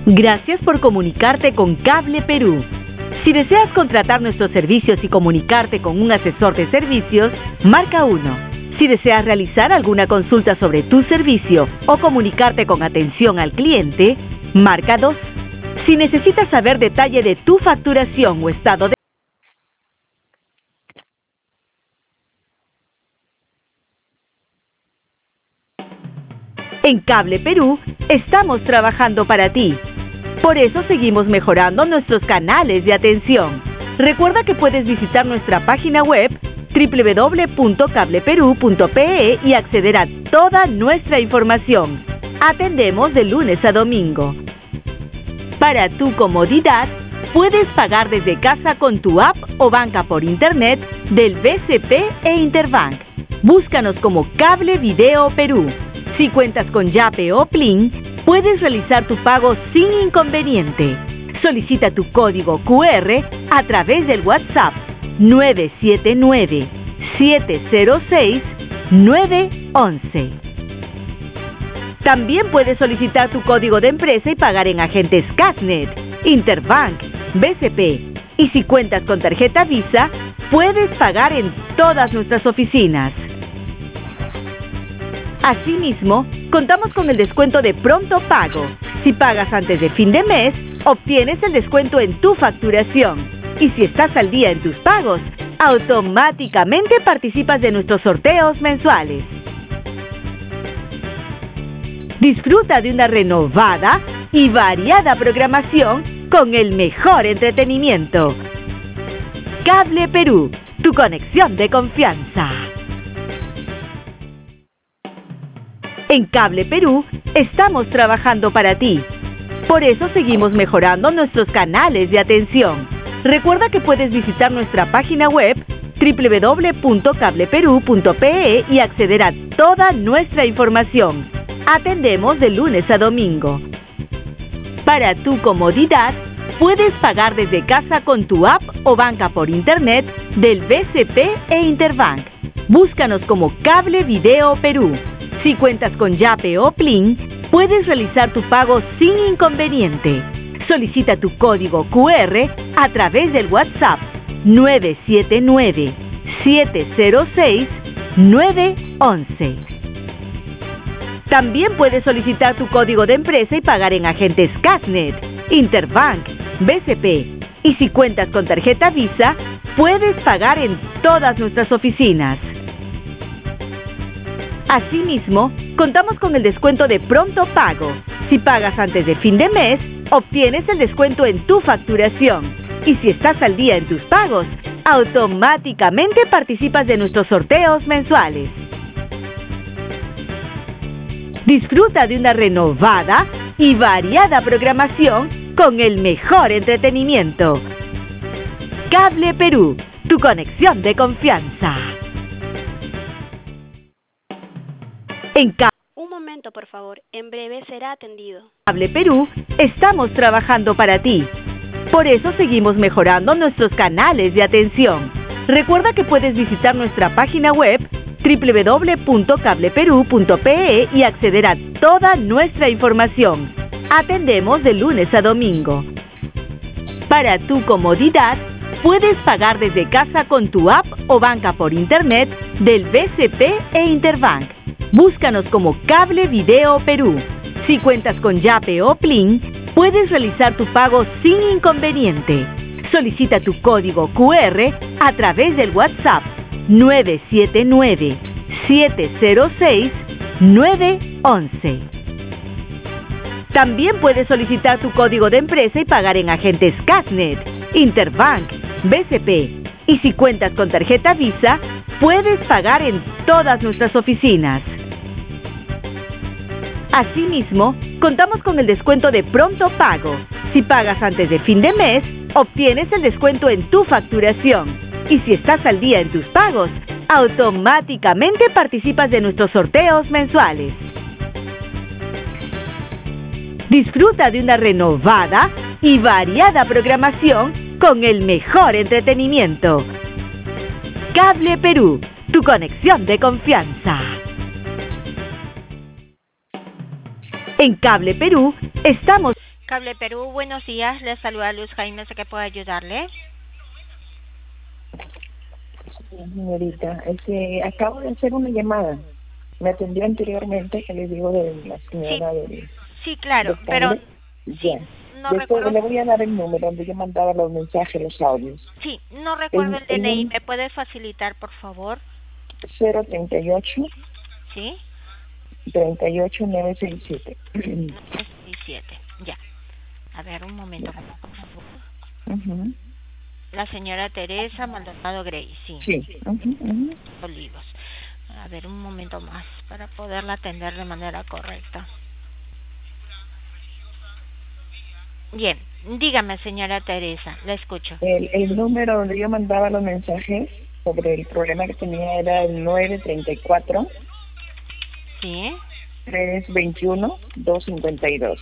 Gracias por comunicarte con Cable Perú. Si deseas contratar nuestros servicios y comunicarte con un asesor de servicios, marca 1. Si deseas realizar alguna consulta sobre tu servicio o comunicarte con atención al cliente, marca 2. Si necesitas saber detalle de tu facturación o estado de... En Cable Perú, estamos trabajando para ti. Por eso seguimos mejorando nuestros canales de atención. Recuerda que puedes visitar nuestra página web www.cableperu.pe y acceder a toda nuestra información. Atendemos de lunes a domingo. Para tu comodidad, puedes pagar desde casa con tu app o banca por internet del BCP e Interbank. Búscanos como Cable Video Perú. Si cuentas con Yape o Plin, puedes realizar tu pago sin inconveniente. Solicita tu código QR a través del WhatsApp 979-706-911. También puedes solicitar tu código de empresa y pagar en agentes Casnet, Interbank, BCP. Y si cuentas con tarjeta Visa, puedes pagar en todas nuestras oficinas. Asimismo, contamos con el descuento de pronto pago. Si pagas antes de fin de mes, obtienes el descuento en tu facturación. Y si estás al día en tus pagos, automáticamente participas de nuestros sorteos mensuales. Disfruta de una renovada y variada programación con el mejor entretenimiento. Cable Perú, tu conexión de confianza. En Cable Perú, estamos trabajando para ti. Por eso seguimos mejorando nuestros canales de atención. Recuerda que puedes visitar nuestra página web www.cableperu.pe y acceder a toda nuestra información. Atendemos de lunes a domingo. Para tu comodidad, puedes pagar desde casa con tu app o banca por internet del BCP e Interbank. Búscanos como Cable Video Perú. Si cuentas con Yape o Plin, puedes realizar tu pago sin inconveniente. Solicita tu código QR a través del WhatsApp 979-706-911. También puedes solicitar tu código de empresa y pagar en agentes Casnet, Interbank, BCP. Y si cuentas con tarjeta Visa, puedes pagar en todas nuestras oficinas. Asimismo, contamos con el descuento de pronto pago. Si pagas antes de fin de mes, obtienes el descuento en tu facturación. Y si estás al día en tus pagos, automáticamente participas de nuestros sorteos mensuales. Disfruta de una renovada y variada programación con el mejor entretenimiento. Cable Perú, tu conexión de confianza. Un momento, por favor. En breve será atendido. Cable Perú, estamos trabajando para ti. Por eso seguimos mejorando nuestros canales de atención. Recuerda que puedes visitar nuestra página web www.cableperu.pe y acceder a toda nuestra información. Atendemos de lunes a domingo. Para tu comodidad, puedes pagar desde casa con tu app o banca por internet del BCP e Interbank. Búscanos como Cable Video Perú. Si cuentas con Yape o Plin, puedes realizar tu pago sin inconveniente. Solicita tu código QR a través del WhatsApp 979-706-911. También puedes solicitar tu código de empresa y pagar en agentes Casnet, Interbank, BCP. Y si cuentas con tarjeta Visa, puedes pagar en todas nuestras oficinas. Asimismo, contamos con el descuento de pronto pago. Si pagas antes de fin de mes, obtienes el descuento en tu facturación. Y si estás al día en tus pagos, automáticamente participas de nuestros sorteos mensuales. Disfruta de una renovada y variada programación con el mejor entretenimiento. Cable Perú, tu conexión de confianza. En Cable Perú, estamos... Cable Perú, buenos días. Le saluda Luz Jaime, sé que puedo ayudarle. Sí, señorita, es que acabo de hacer una llamada. Me atendió anteriormente, que les digo, de la Sí, señora del sí, claro, pero cable. sí, Ya. no Después recuerdo. le voy a dar el número donde yo mandaba los mensajes, los audios. Sí, no recuerdo el El DNI. número ¿Me puede facilitar, por favor? 038 Sí, 38 967. 967. Ya. A ver, un momento, por favor. Ujú. La señora Teresa Maldonado Grey, sí. Sí. Ujú, ujú. Olivos. A ver, un momento más para poderla atender de manera correcta. Bien, dígame, señora Teresa, la escucho. El número donde yo mandaba los mensajes sobre el problema que tenía era el 934 Sí, 321 252.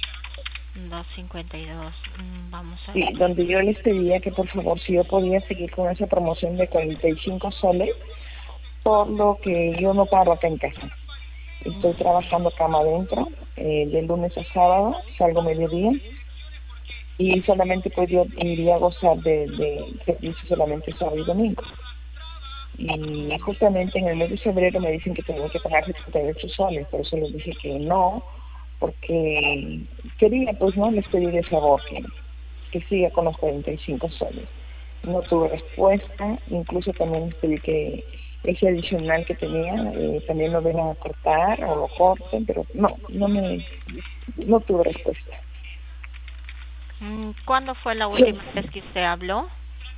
252. Vamos a Sí, ver. donde yo les pedía que por favor si yo podía seguir con esa promoción de 45 soles, por lo que yo no paro acá en casa. Estoy trabajando cama adentro, de lunes a sábado, salgo mediodía y solamente pues yo iría a gozar de servicio solamente sábado y domingo. Y justamente en el mes de febrero me dicen que tengo que pagar 78 soles, por eso les dije que no, porque quería pues no les pedí de favor que siga con los 45 soles. No tuve respuesta, incluso también pedí que ese adicional que tenía también lo vengan a cortar o lo corten, pero no tuve respuesta. ¿Cuándo fue la última vez que usted habló?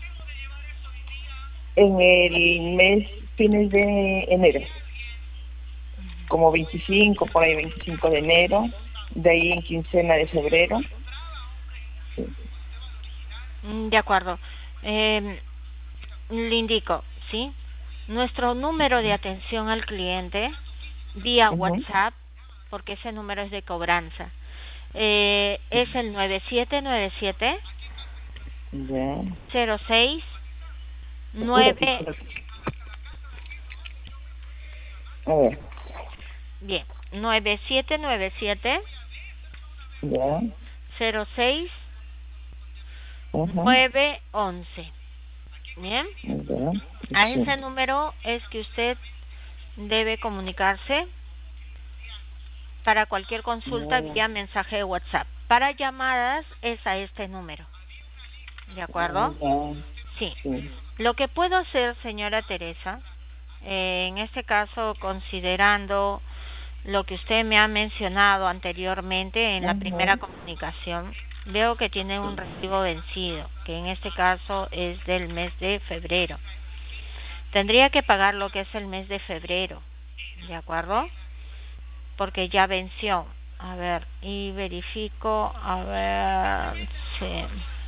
En el mes fines de enero, como 25, por ahí 25 de enero, de ahí en quincena de febrero. Sí. De acuerdo. Le indico, ¿sí? Nuestro número de atención al cliente vía Ujú. WhatsApp, porque ese número es de cobranza, es el 9797 Ya. 06 Apúrate, 9. apúrate. A ver, Bien, 9797 ya. 06 Ajá. 911. Bien, Ya. a Sí. ese número es que usted debe comunicarse para cualquier consulta Ya. vía mensaje de WhatsApp. Para llamadas es a este número. ¿De acuerdo? Ya. Sí. Sí. Lo que puedo hacer, señora Teresa, en este caso, considerando lo que usted me ha mencionado anteriormente en la Ajá. primera comunicación, veo que tiene un recibo vencido, que en este caso es del mes de febrero. Tendría que pagar lo que es el mes de febrero, ¿de acuerdo? Porque ya venció. A ver, y verifico, a ver, sí.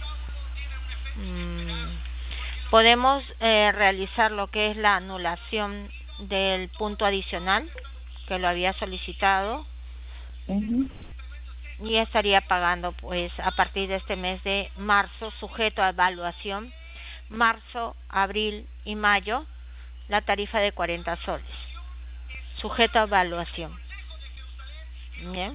Podemos realizar lo que es la anulación del punto adicional que lo había solicitado Ujú. y estaría pagando pues a partir de este mes de marzo, sujeto a evaluación, marzo, abril y mayo, la tarifa de 40 soles, sujeto a evaluación. Bien,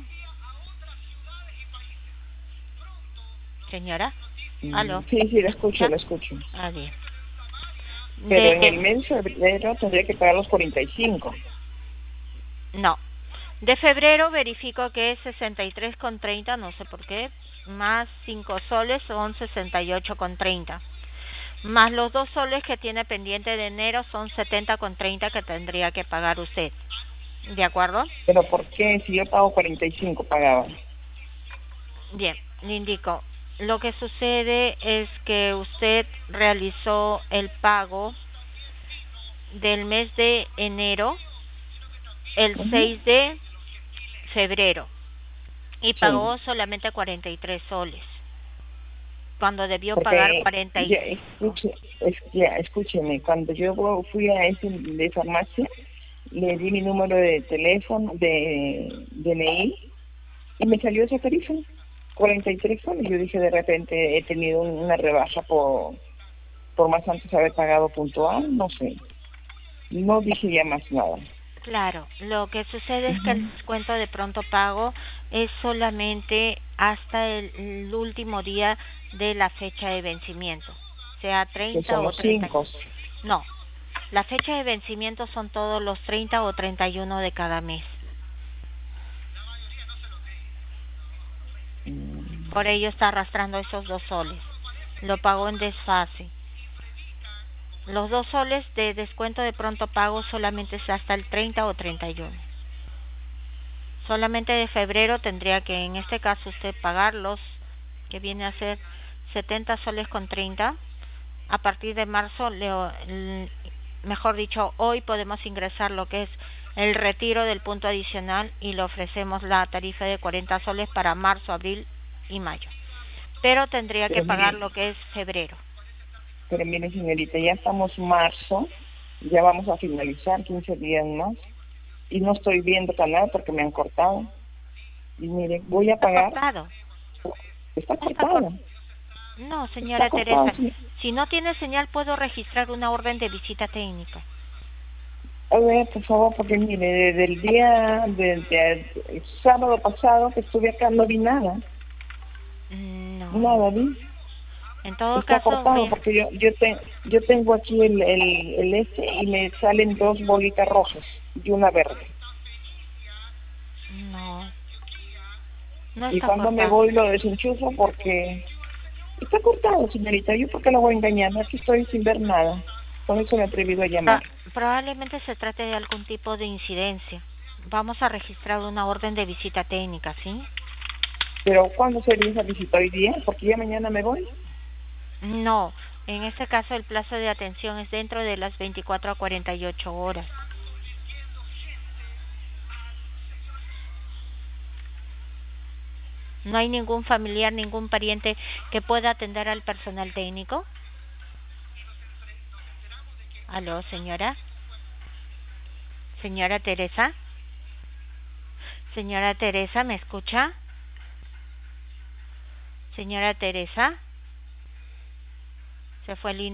señora, aló, Sí, sí, lo escucho, ¿escucha? lo escucho. Ah, bien. Pero en el De, mes de febrero tendría que pagar los 45. no, de febrero verifico que es 63,30, no sé por qué, más 5 soles son 68,30. Más los 2 soles que tiene pendiente de enero son 70,30 que tendría que pagar usted. ¿De acuerdo? Pero ¿por qué? Si yo pago 45 pagaba. Bien, le indico. Lo que sucede es que usted realizó el pago del mes de enero el Ujú. 6 de febrero y Sí. pagó solamente 43 soles, cuando debió pagar Porque, ya, 45. escúcheme, cuando yo fui a ese de farmacia, le di mi número de teléfono, de DNI, y me salió esa tarifa, 43 soles. Yo dije, de repente he tenido una rebaja por más antes haber pagado puntual, no sé. No dije ya más nada. Claro, lo que sucede es que el Ujú. descuento de pronto pago es solamente hasta el último día de la fecha de vencimiento, sea que 30 son o los 30. 5. No, la fecha de vencimiento son todos los 30 o 31 de cada mes. Por ello está arrastrando esos 2 soles. Lo pagó en desfase. Los 2 soles de descuento de pronto pago solamente es hasta el 30 o 31. Solamente de febrero tendría que en este caso usted pagarlos, que viene a ser 70 soles con 30. A partir de marzo, mejor dicho, hoy podemos ingresar lo que es el retiro del punto adicional y le ofrecemos la tarifa de 40 soles para marzo, abril y mayo. Pero tendría que pagar lo que es febrero. Pero mire, señorita, ya estamos marzo, ya vamos a finalizar 15 días más y no estoy viendo canal porque me han cortado. Y mire, voy a pagar. ¿Cortado? Está cortado. No, señora Está cortado, Teresa, sí. si no tiene señal puedo registrar una orden de visita técnica. A ver, por favor, porque mire, desde el día el sábado pasado que estuve acá no vi nada. No. Nada vi. En todo Está caso, cortado porque yo tengo aquí el este y me salen 2 bolitas rojas y una verde. no Y está cuando me cortado. voy lo desenchufo porque está cortado, señorita. ¿Yo por qué la voy a engañar? Aquí estoy sin ver nada. Por eso me he atrevido a llamar. Probablemente se trate de algún tipo de incidencia. Vamos a registrar una orden de visita técnica, ¿sí? Pero ¿cuándo sería esa visita? ¿Hoy día? Porque ya mañana me voy. No, en este caso el plazo de atención es dentro de las 24 a 48 horas. ¿No hay ningún familiar, ningún pariente que pueda atender al personal técnico? ¿Aló, señora? ¿Señora Teresa? ¿Señora Teresa, me escucha? ¿Señora Teresa? Se fue el